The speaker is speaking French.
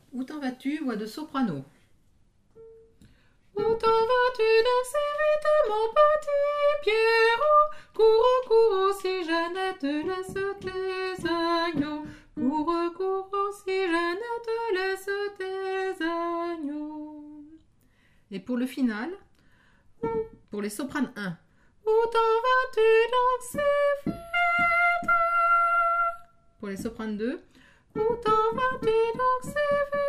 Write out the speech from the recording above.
Où t'en vas-tu, voix de soprano. Où t'en vas-tu danser vite, mon petit Pierrot? Cours, cours, si Jeannette laisse tes agneaux. Cours, cours, si Jeannette laisse tes agneaux. Et pour le final, pour les sopranes 1. Où t'en vas-tu danser vite? Pour les sopranes 2. Où t'en vas-tu danser vite?